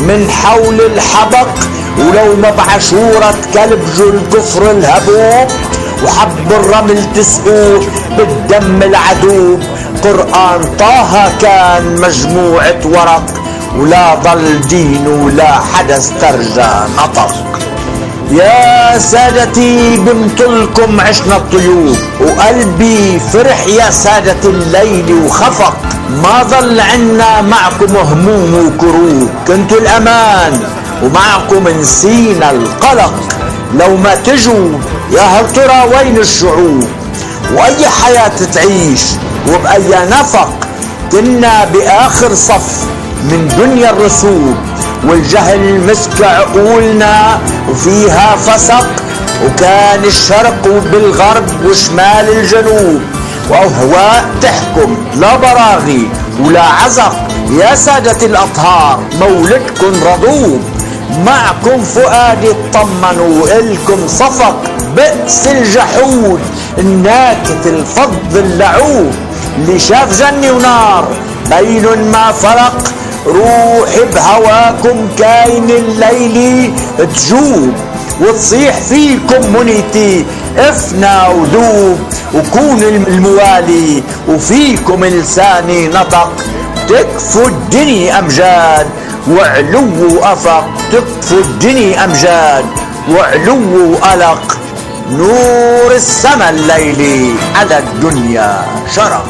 من حول الحبق، ولو ما بعشورة كلبجوا الكفر الهبوب، وحب الرمل تسقوه بالدم العدوب. قرآن طه كان مجموعة ورق، ولا ضل دين ولا حدا استرجى نطق. يا سادتي بمطلكم عشنا الطيوب، وقلبي فرح يا سادة الليل وخفق. ما ضل عنا معكم هموم وكروب، كنتوا الأمان ومعكم نسينا القلق. لو ما تجوا يا هل ترى وين الشعوب، وأي حياة تعيش وبأي نفق. كنا بآخر صف من دنيا الرسوب، والجهل مسك عقولنا وفيها فسق. وكان الشرق بالغرب وشمال الجنوب، وأهواء تحكم لا براغي ولا عزق. يا سادة الأطهار مولدكم رضوب، معكم فؤادي اطمن وإلكم صفق. بئس الجحود الناكت الفض اللعوب، اللي شاف جنة ونار بين ما فرق. روحي بهواكم كاين الليل تجوب، وتصيح فيكم منيتي افنى وذوب. وكون الموالي وفيكم لساني نطق، تكفوا الدنيا أمجاد وعلو وأفق. تكفوا الدنيا أمجاد وعلو وألق. نور السما الليلي على الدنيا شرق.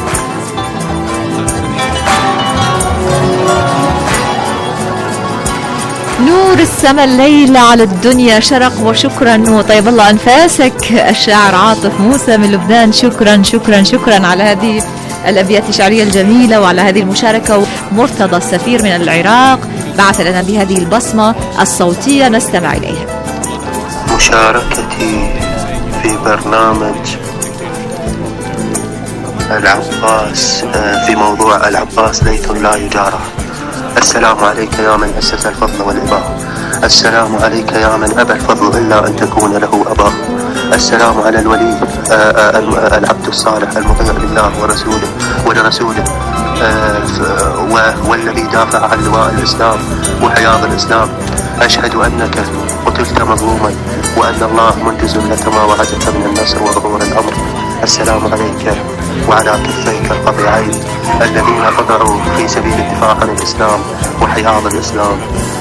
نور السما الليل على الدنيا شرق. وشكرا وطيب الله أنفاسك الشاعر عاطف موسى من لبنان. شكرا شكرا شكرا على هذه الأبيات الشعرية الجميلة وعلى هذه المشاركة. مرتضى السفير من العراق بعث لنا بهذه البصمة الصوتية نستمع إليها. مشاركتي في برنامج العباس في موضوع العباس ليث لا يجارى. السلام عليك يا من أسس الفضل والإباء، السلام عليك يا من أبى الفضل إلا أن تكون له أبا. السلام على الولي العبد الصالح المطيع لله ورسوله ولرسوله والذي دافع عن لواء الإسلام وحياض الإسلام. أشهد أنك قتلت مظلوما وأن الله منجز لك ما وعدك من النصر وظهور الأمر. السلام عليك وعلى كفيك القطيعين الذين قدروا في سبيل الدفاع عن الإسلام وحياض الإسلام.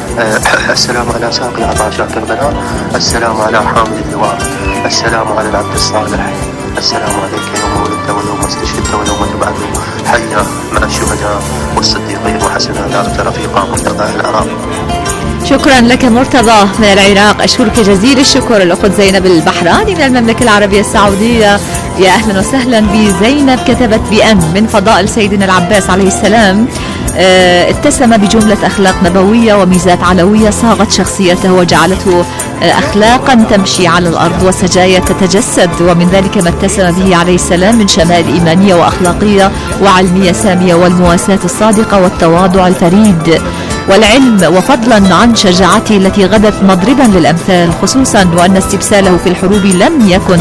أه السلام على ساقي عطاشات كربلاء، السلام على حامل اللواء، السلام على العبد الصالح. السلام عليك يوم ولدت ويوم استشهدت ويوم تبعث حيا مع الشهداء والصديقين وحسن أولئك رفيقا مرتضى العراق. شكرا لك مرتضى من العراق. أشكرك جزيل الشكر. الأخت زينب البحراني من المملكة العربية السعودية. يا أهلا وسهلا بزينب. كتبت بأن من فضائل سيدنا العباس عليه السلام اه اتسم بجملة أخلاق نبوية وميزات علوية صاغت شخصيته وجعلته اه أخلاقا تمشي على الأرض وسجايا تتجسد. ومن ذلك ما اتسم به عليه السلام من شمائل إيمانية وأخلاقية وعلمية سامية والمواساة الصادقة والتواضع الفريد والعلم، وفضلا عن شجاعته التي غدت مضربا للأمثال، خصوصا وأن استبساله في الحروب لم يكن.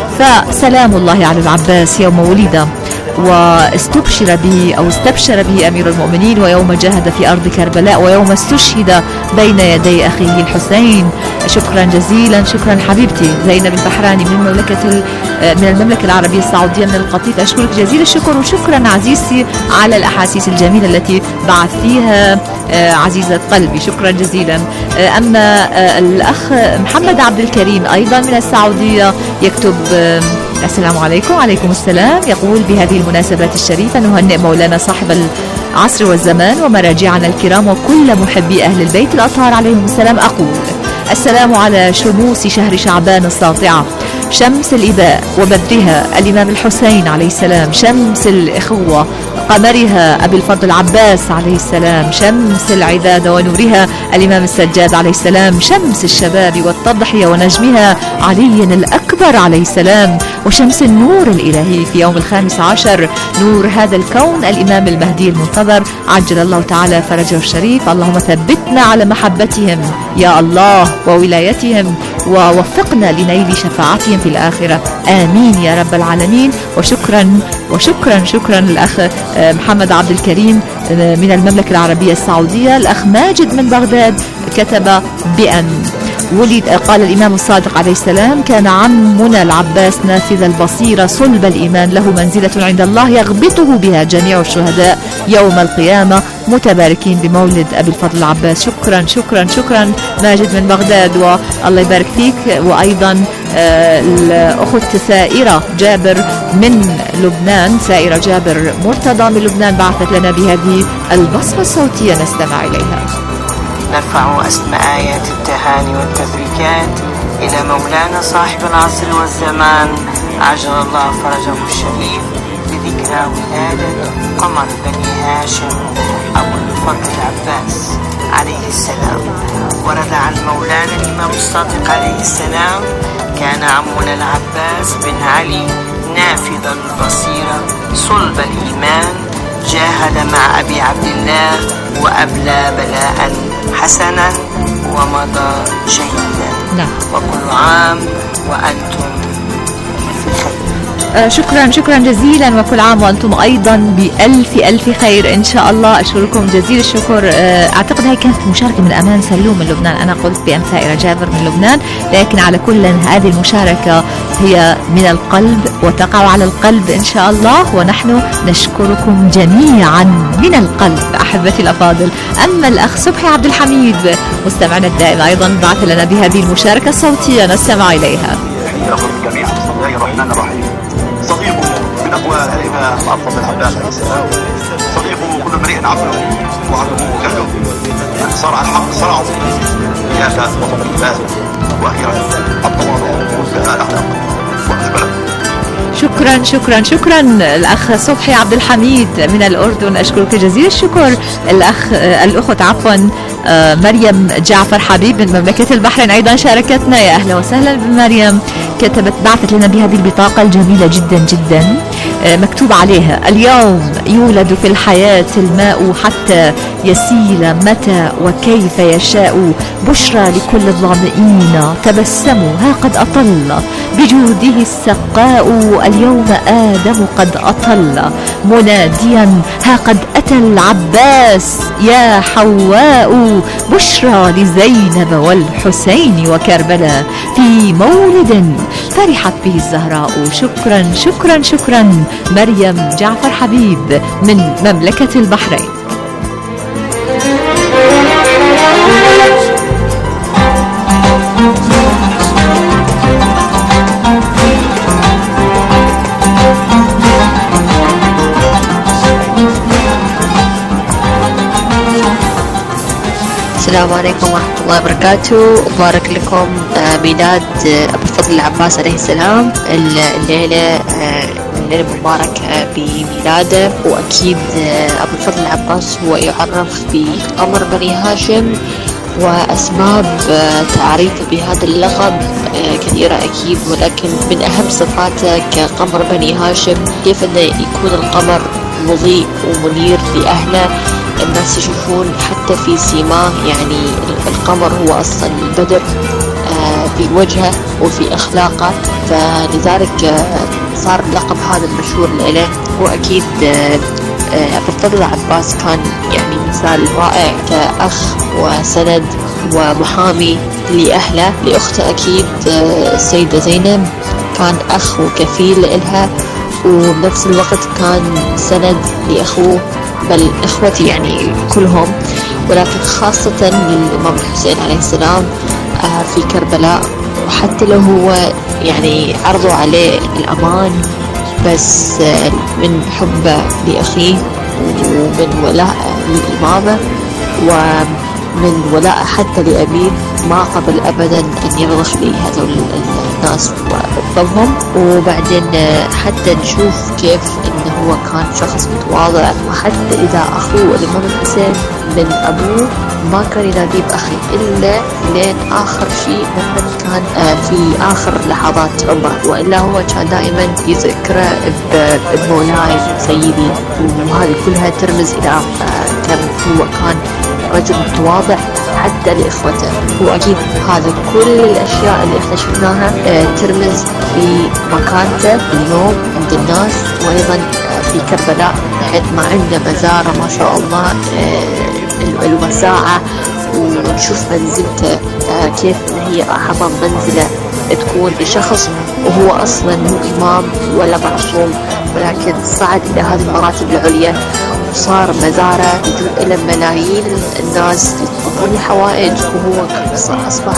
فسلام الله على العباس يوم ولد واستبشر به أو استبشر به أمير المؤمنين، ويوم جاهد في أرض كربلاء، ويوم استشهد بين يدي أخيه الحسين. شكرا جزيلا. شكرا حبيبتي زينب البحراني من المملكة من المملكة العربية السعودية من القطيف. أشكرك جزيل الشكر. وشكرا عزيزتي على الأحاسيس الجميلة التي بعثتيها عزيزة قلبي. شكرا جزيلا. أما الأخ محمد عبد الكريم أيضا من السعودية يكتب السلام عليكم. عليكم السلام. يقول بهذه المناسبات الشريفة نهنئ مولانا صاحب العصر والزمان ومراجعنا الكرام وكل محبي أهل البيت الأطهار عليهم السلام. أقول السلام على شموس شهر شعبان الساطعة، شمس الإباء وبدرها الإمام الحسين عليه السلام، شمس الإخوة قمرها أبي الفضل العباس عليه السلام، شمس العبادة ونورها الإمام السجاد عليه السلام، شمس الشباب والتضحية ونجمها علي الأكبر عليه السلام، وشمس النور الإلهي في يوم الخامس عشر نور هذا الكون الإمام المهدي المنتظر عجل الله تعالى فرجه الشريف. اللهم ثبتنا على محبتهم يا الله وولايتهم ووفقنا لنيل شفاعتهم في الآخرة، آمين يا رب العالمين. وشكرا وشكرا شكرا للأخ محمد عبد الكريم من المملكة العربية السعودية. الأخ ماجد من بغداد كتب بأن ولد قال الإمام الصادق عليه السلام: كان عمنا العباس نافذ البصيرة صلب الإيمان، له منزلة عند الله يغبطه بها جميع الشهداء يوم القيامة، متباركين بمولد أبي الفضل العباس. شكرا شكرا شكرا ماجد من بغداد، والله يبارك فيك. وأيضا آه الأخت سائرة جابر من لبنان، سائرة جابر مرتضى من لبنان بعثت لنا بهذه البصمة الصوتية نستمع إليها. نرفع أسمى آيات التهاني والتبريكات إلى مولانا صاحب العصر والزمان عجل الله فرجه الشريف بذكرى ولادة قمر بني هاشم أبو الفضل العباس عليه السلام. ورد عن مولانا الإمام الصادق عليه السلام: كان عمنا العباس بن علي نافذ البصيرة صلب الإيمان، جاهد مع أبي عبد الله وأبلى بلاء حسنا ومضى شهيدا. نعم. وكل عام وأنتم في خير. آه شكرا شكرا جزيلا، وكل عام وأنتم أيضا بألف ألف خير إن شاء الله. أشكركم جزيل الشكر. آه أعتقد هاي كانت مشاركة من أمان سلوم من لبنان، أنا قلت بأن سائرة جابر من لبنان، لكن على كل هذه المشاركة هي من القلب وتقع على القلب إن شاء الله، ونحن نشكركم جميعا من القلب أحبتي الأفاضل. أما الأخ صبحي عبد الحميد مستمعنا الدائم أيضا بعث لنا بهذه المشاركة الصوتية نستمع إليها. لكم جميعا بسم الله الرحمن الرحيم. صديق من أقوال الإمام الفضل العباس عليه السلام، صديق كل امرئ عفو وعدوه كهله، صرع الحق صرعه إياك وفضل العباس، وأخيرا التواضع والبهاء الأخلاق والأشبال. شكرا شكرا شكرا الأخ صبحي عبد الحميد من الأردن، أشكرك جزيل الشكر. الأخ الأخت عفوا مريم جعفر حبيب من مملكة البحرين أيضا شاركتنا، يا أهلا وسهلا بمريم. كتبت بعثت لنا بهذه البطاقة الجميلة جدا جدا، مكتوب عليها: اليوم يولد في الحياة الماء حتى يسيل متى وكيف يشاء، بشرى لكل الظامئين تبسموا ها قد أطل، بجوده السقاء اليوم آدم قد أطل، مناديا ها قد أتى العباس يا حواء، بشرى لزينب والحسين وكربلاء في مولد فرحت به الزهراء. شكرا شكرا شكرا مريم جعفر حبيب من مملكة البحرين. السلام عليكم ورحمة الله وبركاته. مبارك لكم ميلاد أبو الفضل العباس عليه السلام الليلة، الليلة مباركة بميلاده. وأكيد أبو الفضل العباس هو يعرف بقمر بني هاشم، وأسباب تعريفه بهذا اللقب كثيرة أكيد، ولكن من أهم صفاته كقمر بني هاشم كيف أنه يكون القمر مضيء ومنير لأهله، الناس يشوفون حتى في سيماه، يعني القمر هو أصلا البدر في وجهه وفي أخلاقه، فلذلك صار اللقب هذا المشهور له. وأكيد أبو الفضل العباس كان يعني مثال رائع كأخ وسند ومحامي لأهله. لأخته أكيد السيدة زينب كان أخ وكفيل إلها، وبنفس الوقت كان سند لأخوه بل إخوتي يعني كلهم، ولكن خاصة للإمام الحسين عليه السلام في كربلاء. وحتى لو هو يعني عرضوا عليه الأمان، بس من حبه لأخيه ومن ولاء للإمامة ومن ولاء حتى لأبيه ما قبل أبدا أن يرضخ لي هذول الناس وأفضلهم. وبعدين حتى نشوف كيف إنه هو كان شخص متواضع، وحتى إذا أخوه الإمام الحسين من أبوه ما كان يناديه بأخي إلا لين آخر شيء مثلا كان في آخر لحظات عمره، وإلا هو كان دائما يذكره بمولاي سيدي. وهذه كلها ترمز إلى كم هو كان رجل متواضع حتى لإخوته. وأكيد هذا كل الأشياء اللي إحنا شفناها ترمز في مكانته اليوم عند الناس، وأيضا في كربلاء بعد ما عنده مزارة ما شاء الله الوساعة، ونشوف منزلته كيف هي أعظم منزلة تكون لشخص وهو أصلا مو إمام ولا معصوم، ولكن صعد إلى هذه المراتب العليا وصار مزارة يجون إلى ملايين الناس يطلبون الحوائج، وهو أصبح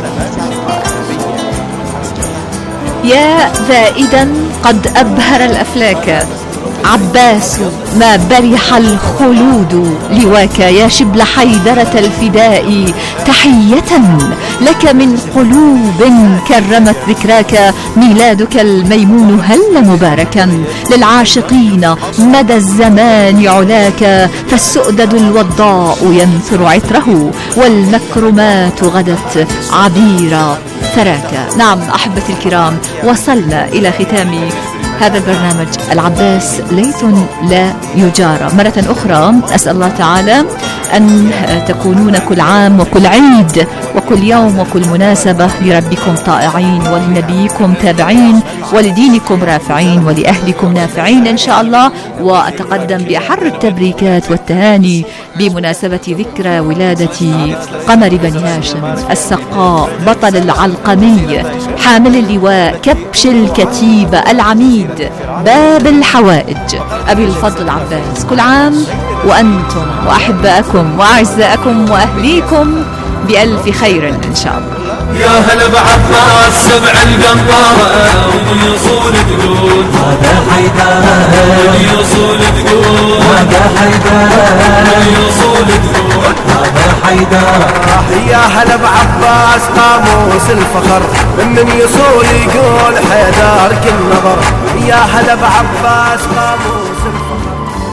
يا ذائدا قد أبهر الأفلاك عباس ما برح الخلود لواك، يا شبل حيدرة الفداء تحية لك من قلوب كرمت ذكراك، ميلادك الميمون هل مباركا للعاشقين مدى الزمان علاك، فالسؤدد الوضاء ينثر عطره والمكرمات غدت عبيرا ثراك. نعم أحبتي الكرام، وصلنا إلى ختام هذا البرنامج العباس ليث لا يجارى. مرة أخرى أسأل الله تعالى أن تكونون كل عام وكل عيد وكل يوم وكل مناسبة لربكم طائعين ولنبيكم تابعين ولدينكم رافعين ولأهلكم نافعين إن شاء الله. وأتقدم بأحر التبريكات والتهاني بمناسبة ذكرى ولادة قمر بني هاشم السقاء بطل العلقمي حامل اللواء كبش الكتيبة العميد باب الحوائج أبي الفضل العباس. كل عام وأنتم وأحبائكم وأعزائكم وأهليكم بألف خير إن شاء الله. يا هلا بعباس سبع القنطرة ويصول تقول هذا حيدر، ويصول تقول هذا حيدر، ويصول تقول هذا حيدر. يا هلا بعباس قاموس الفخر من يصول يقول حيدر كل نظر. يا هلا بعباس قاموس الفخر.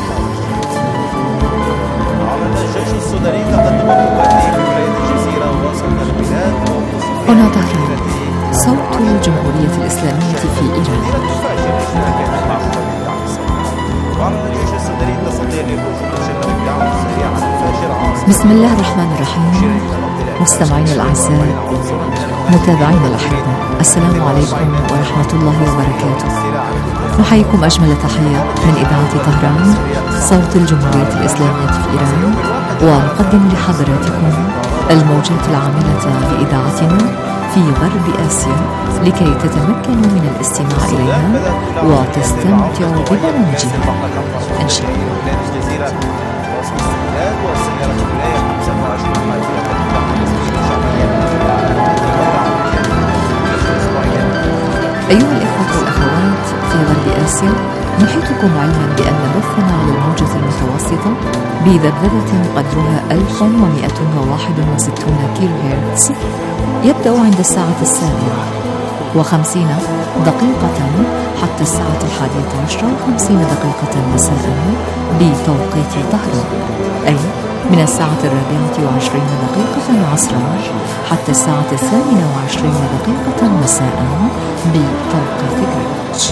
الجيش السوداني تقدم قوته في ولاية الجزيرة ووصل البلاد. هنا طهران صوت الجمهورية الإسلامية في إيران. بسم الله الرحمن الرحيم. مستمعينا الأعزاء، متابعينا الأحبة، السلام عليكم ورحمة الله وبركاته. نحييكم أجمل تحية من إذاعة طهران صوت الجمهورية الإسلامية في إيران، ونقدم لحضراتكم الموجات العاملة لإذاعتنا في غرب آسيا لكي تتمكنوا من الاستماع إليها وتستمتعوا ببرامجها إن شاء الله. أيها الإخوة والأخوات في غرب آسيا، نحيطكم علما بأن بثنا على الموجة المتوسطة بذبذبة قدرها ألف ومئة وواحد وستون كيلو هرتز يبدأ عند الساعة السابعة وخمسين دقيقة حتى الساعة الحادية عشرة وخمسين دقيقة مساء بتوقيت طهران، أي من الساعة الرابعة وعشرين دقيقة عصرا حتى الساعة الثامنة وعشرين دقيقة مساء بتوقيت غرينتش.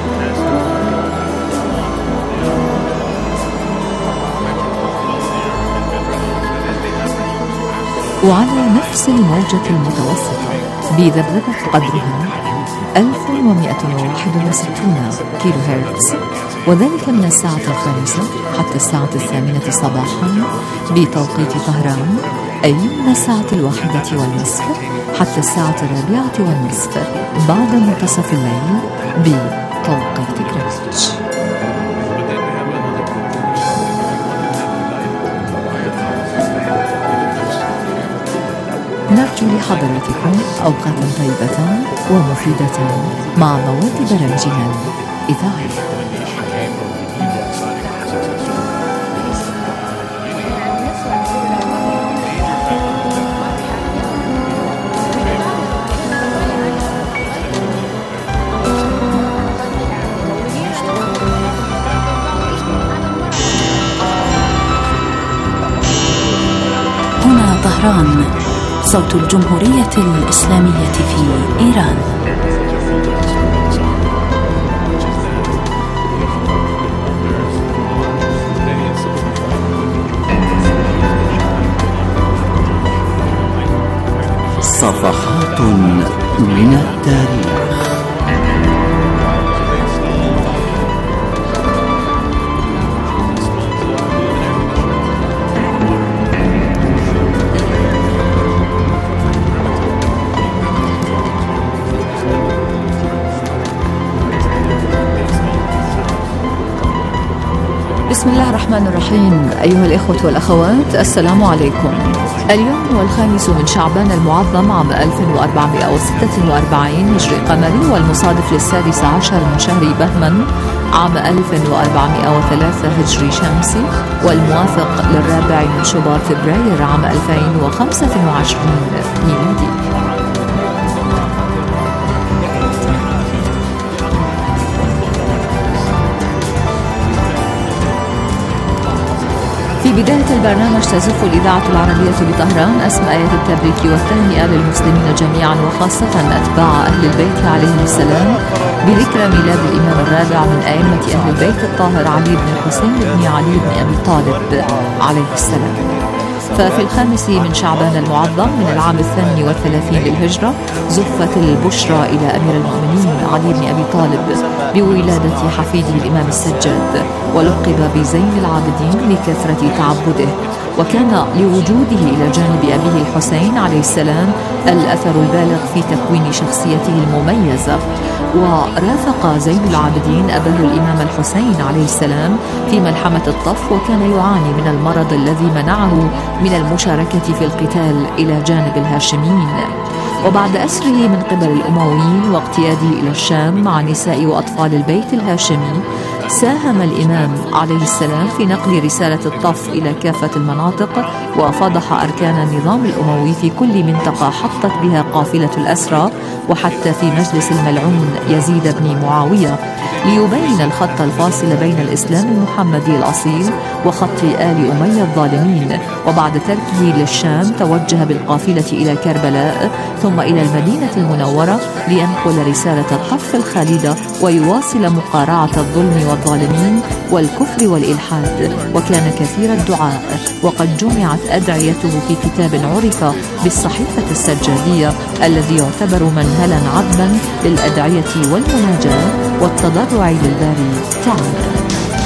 وعلى نفس الموجة المتوسطة بذبذبة قدرها ألف ومئة وواحد وستون كيلو هرتز، وذلك من الساعة الخامسة حتى الساعة الثامنة صباحا بتوقيت طهران، أي من الساعة الواحدة والنصف حتى الساعة الرابعة والنصف بعد منتصف الليل بتوقيت غرينتش. نرجو لحضراتكم أوقاتا طيبة ومفيدة مع مواد برامجنا الإذاعية. هنا طهران صوت الجمهورية الإسلامية في إيران. صفحة من التاريخ. بسم الله الرحمن الرحيم. أيها الإخوة والأخوات، السلام عليكم. اليوم هو الخامس من شعبان المعظم عام ألف وأربعمائة وستة وأربعين هجري قمري، والمصادف للسادس عشر من شهر بهمن عام ألف وأربعمائة وثلاثة هجري شمسي، والموافق للرابع من شباط فبراير عام ألفين وخمسة وعشرين ميلادي. في بداية البرنامج تزف الإذاعة العربية بطهران أسمى آيات التبريك والتهنئة للمسلمين جميعا، وخاصة أتباع أهل البيت عليهم السلام، بذكرى ميلاد الإمام الرابع من أئمة أهل البيت الطاهر علي بن الحسين بن علي بن أبي طالب عليه السلام. ففي الخامس من شعبان المعظم من العام الثاني والثلاثين للهجرة زفت البشرى إلى أمير المؤمنين علي بن أبي طالب بولادة حفيده الإمام السجاد، ولقب بزين العابدين لكثرة تعبده، وكان لوجوده إلى جانب أبيه الحسين عليه السلام الأثر البالغ في تكوين شخصيته المميزة. ورافق زين العابدين أباه الإمام الحسين عليه السلام في ملحمة الطف، وكان يعاني من المرض الذي منعه من المشاركة في القتال إلى جانب الهاشميين. وبعد أسره من قبل الأمويين واقتياده إلى الشام مع نساء وأطفال البيت الهاشمي، ساهم الإمام عليه السلام في نقل رسالة الطف إلى كافة المناطق، وفضح أركان النظام الأموي في كل منطقة حطت بها قافلة الأسرى، وحتى في مجلس الملعون يزيد بن معاوية، ليبين الخط الفاصل بين الإسلام المحمدي الأصيل وخط آل أمية الظالمين. وبعد تركه للشام توجه بالقافلة إلى كربلاء ثم إلى المدينة المنورة لينقل رسالة الطف الخالدة ويواصل مقارعة الظلم والظالمين والكفر والإلحاد. وكان كثير الدعاء، وقد جمعت أدعيته في كتاب عرف بالصحيفة السجادية الذي يعتبر منهلا عذبا للأدعية والمناجاة والتضرع للباري تعالى.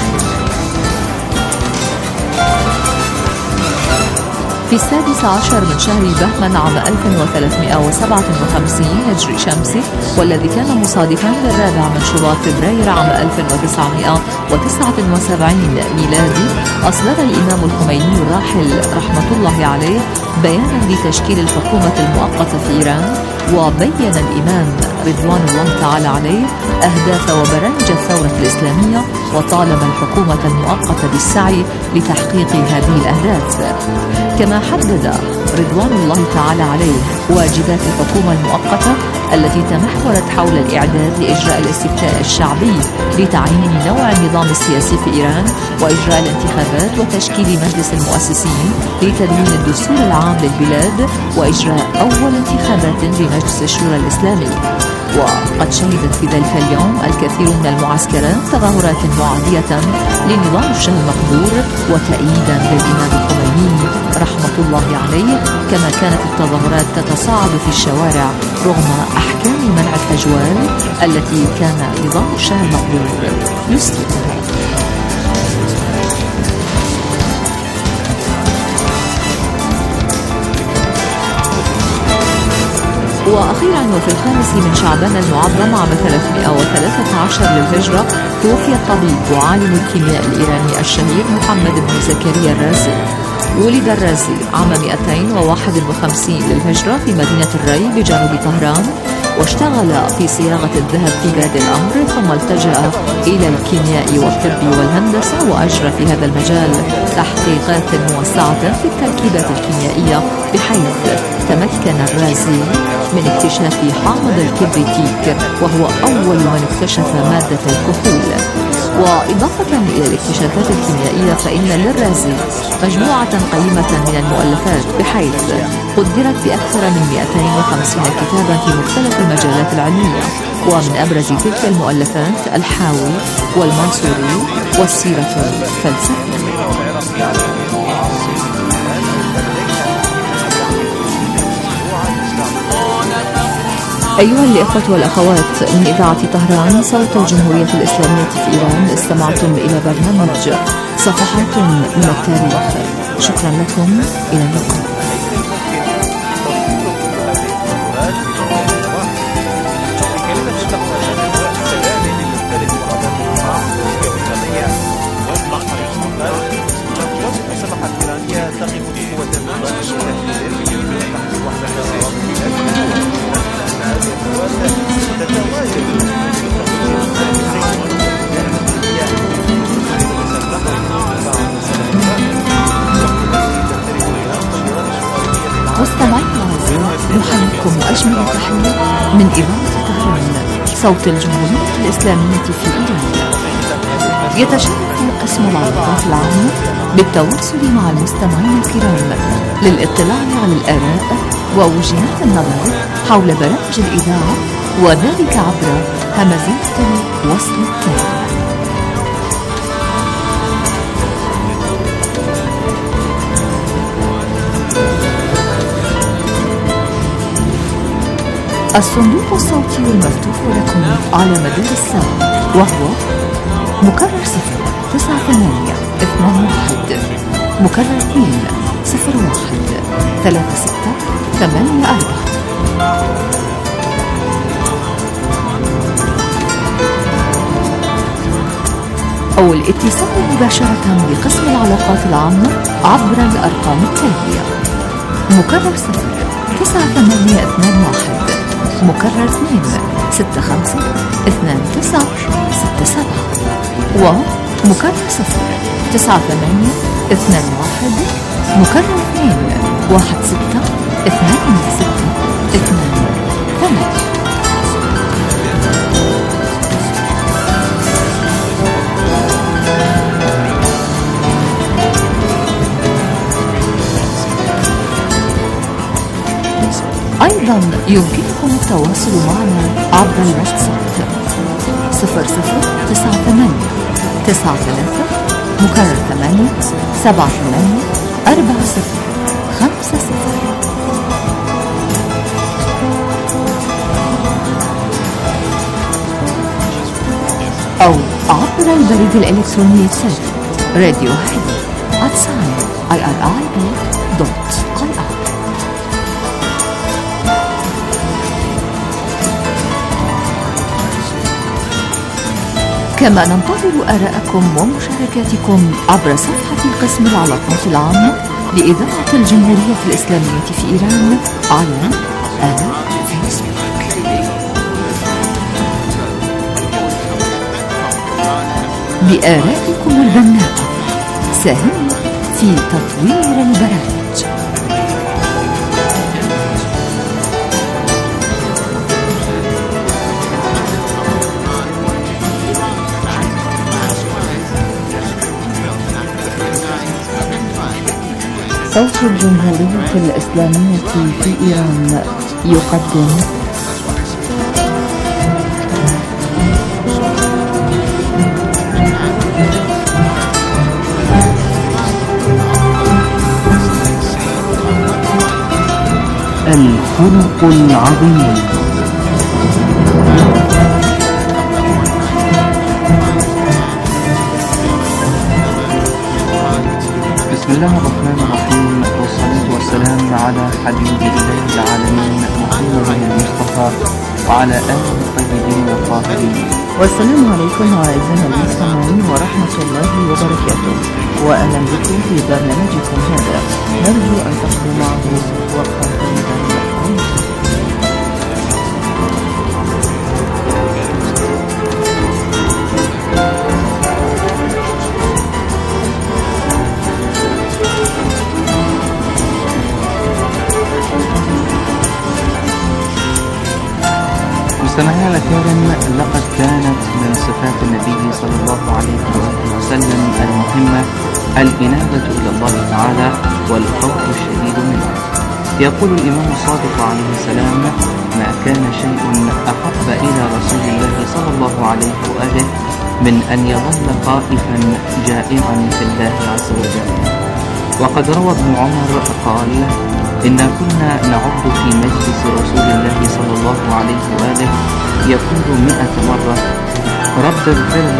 في السادس عشر من شهر بهمن عام ألف وثلاثمائة وسبعة وخمسين هجري شمسي، والذي كان مصادفا للرابع من شباط فبراير عام ألف وتسعمائة وتسعة وسبعين ميلادي، أصدر الإمام الخميني الراحل رحمة الله عليه بيانا لتشكيل الحكومة المؤقتة في إيران. وبين الإمام رضوان الله تعالى عليه أهداف وبرامج الثورة الإسلامية، وطالب الحكومة المؤقتة بالسعي لتحقيق هذه الأهداف. كما حدد رضوان الله تعالى عليه واجبات الحكومة المؤقتة التي تمحورت حول الإعداد لإجراء الاستفتاء الشعبي لتعيين نوع النظام السياسي في إيران، وإجراء الانتخابات، وتشكيل مجلس المؤسسين لتدوين الدستور العام للبلاد، وإجراء أول انتخابات لمجلس الشورى الإسلامي. وقد شهدت في ذلك اليوم الكثير من المعسكرات تظاهرات معادية لنظام الشاه المقبور وتأييدا للإمام الخميني رحمة الله عليه، كما كانت التظاهرات تتصاعد في الشوارع رغم أحكام منع التجوال التي كان نظام الشاه المقبور يسقطها. وأخيرا وفي الخامس من شعبان المعظم عام ثلاثمائة وثلاثة عشر للهجرة توفي الطبيب وعالم الكيمياء الإيراني الشهير محمد بن زكريا الرازي. ولد الرازي عام مئتين وواحد وخمسين للهجرة في مدينة الري بجنوب طهران، واشتغل في صياغة الذهب في باد الأمر، ثم التجأ إلى الكيمياء والطب والهندسة، وأجرى في هذا المجال تحقيقات موسعة في التركيبات الكيميائية، بحيث تمكن الرازي من اكتشاف حامض الكبريتيك، وهو أول من اكتشف مادة الكحول. وإضافة إلى الاكتشافات الكيميائية، فإن للرازي مجموعة قيمة من المؤلفات، بحيث قدرت بأكثر من مئتين وخمسين كتابا في مختلف المجالات العلمية، ومن أبرز تلك المؤلفات الحاوي والمنصوري والسيرة الفلسفية. ونتقبل أيها الإخوة والأخوات من إذاعة طهران صوت الجمهورية الإسلامية في إيران، استمعتم إلى برنامج صفحات من التاريخ. شكرا لكم، إلى اللقاء. مستمعينا الأعزاء، نحييكم أجمل التحية من إذاعة طهران صوت الجمهورية الإسلامية في إيران. يتشرف قسم العلاقات العامة بالتواصل مع المستمعين الكرام للاطلاع على الآراء ووجهات النظر حول برامج الإذاعة، وذلك عبر همزات الوصل التالي. الصندوق الصوتي المفتوح لكم على مدار الساعة، وهو مكرر صفر تسعة ثمانية اثنان واحد، مكرر اثنين صفر واحد ثلاثة ستة ثمانية أربعة. أو الاتصال مباشرة بقسم العلاقات العامة عبر الأرقام التالية: مكرر صفر تسعة ثمانية اثنان واحد، مكرر اثنين ستة خمسة اثنان تسعة ستة سبعة، ومكرر صفر تسعة ثمانية اثنان واحد، مكرر اثنين واحد ستة اثنان ستة اثنان ثمانية. أيضا يمكنكم التواصل معنا عبر الواتساب صفر صفر تسعة ثمانية تسعة ثلاثة مكرر ثمانية سبعة ثمانية أربعة صفر خمسة صفر. أو عبر البريد الإلكتروني التالي: راديو هادي at sign i r i a dot i r. كما ننتظر آراءكم ومشاركاتكم عبر صفحة قسم العلاقات العامة لإذاعة الجمهورية الإسلامية في إيران على الفيسبوك. بآرائكم البناءة ساهموا في تطوير البرامج. صوت الجمهورية الإسلامية في إيران يقدم الخلق العظيم. بسم الله الرحمن الرحيم، والصلاة والسلام على حبيب الله العالمين محمد المصطفى وعلى آله الطيبين الطاهرين. والسلام عليكم أعزائنا المستمعين ورحمة الله وبركاته، وأهلا بكم في برنامجكم هذا. نرجو أن تقضوا معه وقتا طيبا. مستمعينا الأكارم، لقد كانت من صفات النبي صلى الله عليه وسلم المهمة الإنابة إلى الله تعالى والخوف الشديد منه. يقول الإمام الصادق عليه السلام: ما كان شيء أحب إلى رسول الله صلى الله عليه وآله من أن يظل خائفا جائعا في الله عز وجل. وقد روى ابن عمر قال: إنا كنا نعد في مجلس رسول الله صلى الله عليه وآله يقول مئة مرة: رب اغفر